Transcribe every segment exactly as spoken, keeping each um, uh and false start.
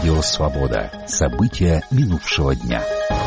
Радио «Свобода». События минувшего дня.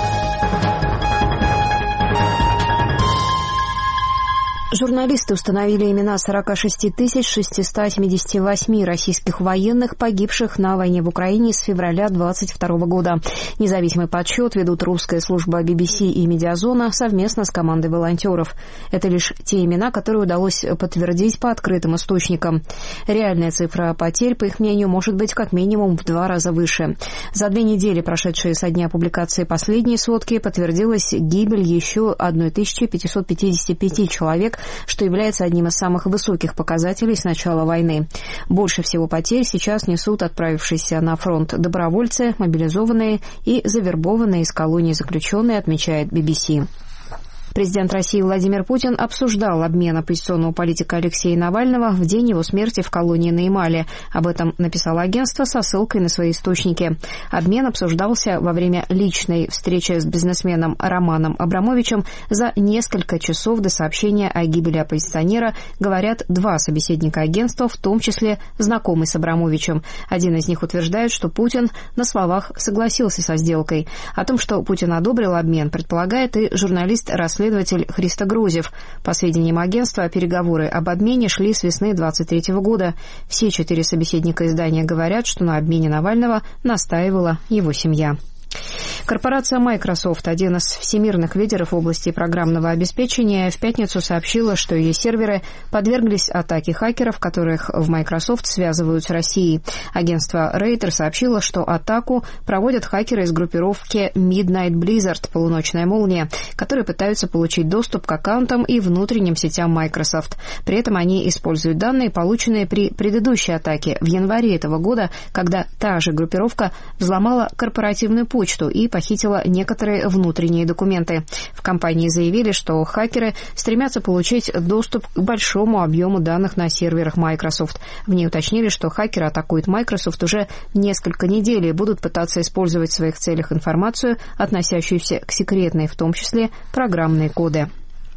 Журналисты установили имена сорок шесть тысяч шестьсот семьдесят восемь российских военных, погибших на войне в Украине с февраля двадцать второго года. Независимый подсчет ведут русская служба би би си и Медиазона совместно с командой волонтеров. Это лишь те имена, которые удалось подтвердить по открытым источникам. Реальная цифра потерь, по их мнению, может быть как минимум в два раза выше. За две недели, прошедшие со дня публикации последней сводки, подтвердилась гибель еще тысячи пятисот пятидесяти пяти человек, что является одним из самых высоких показателей с начала войны. Больше всего потерь сейчас несут отправившиеся на фронт добровольцы, мобилизованные и завербованные из колоний заключенные, отмечает би би си. Президент России Владимир Путин обсуждал обмен оппозиционного политика Алексея Навального в день его смерти в колонии на Ямале. Об этом написало агентство со ссылкой на свои источники. Обмен обсуждался во время личной встречи с бизнесменом Романом Абрамовичем за несколько часов до сообщения о гибели оппозиционера, говорят два собеседника агентства, в том числе знакомый с Абрамовичем. Один из них утверждает, что Путин на словах согласился со сделкой. О том, что Путин одобрил обмен, предполагает и журналист-расследователь Следователь Христо Грузев. По сведениям агентства, переговоры об обмене шли с весны двадцать третьего года. Все четыре собеседника издания говорят, что на обмене Навального настаивала его семья. Корпорация Microsoft, один из всемирных лидеров в области программного обеспечения, в пятницу сообщила, что ее серверы подверглись атаке хакеров, которых в Microsoft связывают с Россией. Агентство Рейтер сообщило, что атаку проводят хакеры из группировки Midnight Blizzard, полуночная молния, которые пытаются получить доступ к аккаунтам и внутренним сетям Microsoft. При этом они используют данные, полученные при предыдущей атаке в январе этого года, когда та же группировка взломала корпоративную почту и похитила некоторые внутренние документы. В компании заявили, что хакеры стремятся получить доступ к большому объему данных на серверах Microsoft. В ней уточнили, что хакеры атакуют Microsoft уже несколько недель и будут пытаться использовать в своих целях информацию, относящуюся к секретной, в том числе программные коды.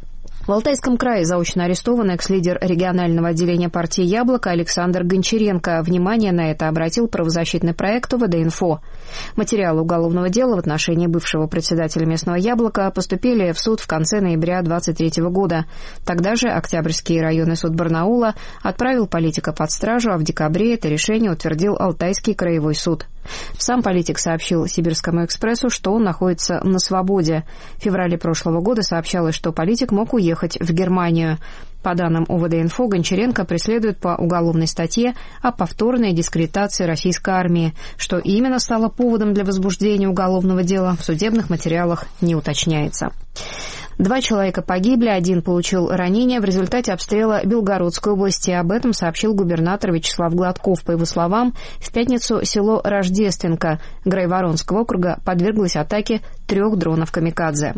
В Алтайском крае заочно арестован экс-лидер регионального отделения партии «Яблоко» Александр Гончаренко. Внимание на это обратил правозащитный проект УВД-Инфо. Материалы уголовного дела в отношении бывшего председателя местного «Яблока» поступили в суд в конце ноября двадцать третьего года. Тогда же Октябрьский районный суд Барнаула отправил политика под стражу, а в декабре это решение утвердил Алтайский краевой суд. Сам политик сообщил «Сибирскому экспрессу», что он находится на свободе. В феврале прошлого года сообщалось, что политик мог уехать в Германию. По данным УВД-Инфо, Гончаренко преследует по уголовной статье о повторной дискредитации российской армии. Что именно стало поводом для возбуждения уголовного дела, в судебных материалах не уточняется. Два человека погибли, один получил ранения в результате обстрела Белгородской области. Об этом сообщил губернатор Вячеслав Гладков. По его словам, в пятницу село Рождественка Грайворонского округа подверглось атаке трех дронов «Камикадзе».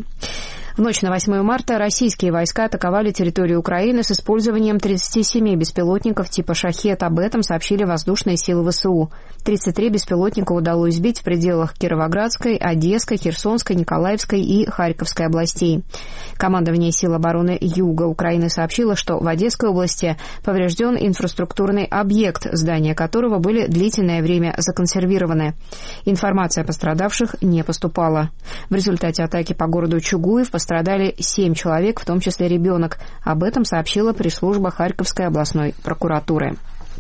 В ночь на восьмое марта российские войска атаковали территорию Украины с использованием тридцати семи беспилотников типа «Шахед». Об этом сообщили воздушные силы ВСУ. тридцать три беспилотника удалось сбить в пределах Кировоградской, Одесской, Херсонской, Николаевской и Харьковской областей. Командование сил обороны Юга Украины сообщило, что в Одесской области поврежден инфраструктурный объект, здания которого были длительное время законсервированы. Информация о пострадавших не поступала. В результате атаки по городу Чугуев пострадали семь человек, в том числе ребенок. Об этом сообщила пресс-служба Харьковской областной прокуратуры.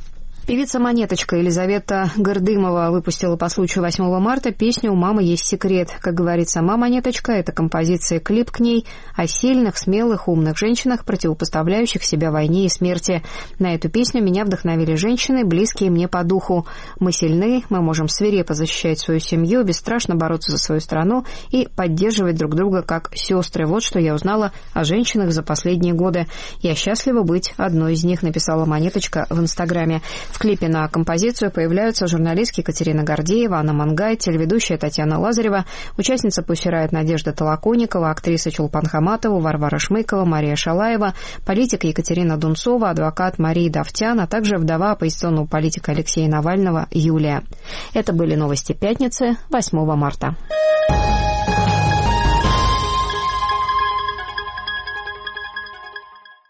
Певица «Монеточка» Елизавета Гордымова выпустила по случаю восьмого марта песню «У мамы есть секрет». Как говорит сама «Монеточка», это композиция и клип к ней о сильных, смелых, умных женщинах, противопоставляющих себя войне и смерти. На эту песню меня вдохновили женщины, близкие мне по духу. Мы сильны, мы можем свирепо защищать свою семью, бесстрашно бороться за свою страну и поддерживать друг друга как сестры. Вот что я узнала о женщинах за последние годы. Я счастлива быть одной из них, написала «Монеточка» в Инстаграме. В клипе на композицию появляются журналистки Екатерина Гордеева, Анна Мангай, телеведущая Татьяна Лазарева, участница «Пусть играет» Надежда Толоконникова, актриса Чулпан Хаматова, Варвара Шмыкова, Мария Шалаева, политик Екатерина Дунцова, адвокат Мария Давтян, а также вдова оппозиционного политика Алексея Навального Юлия. Это были новости пятницы, восьмого марта.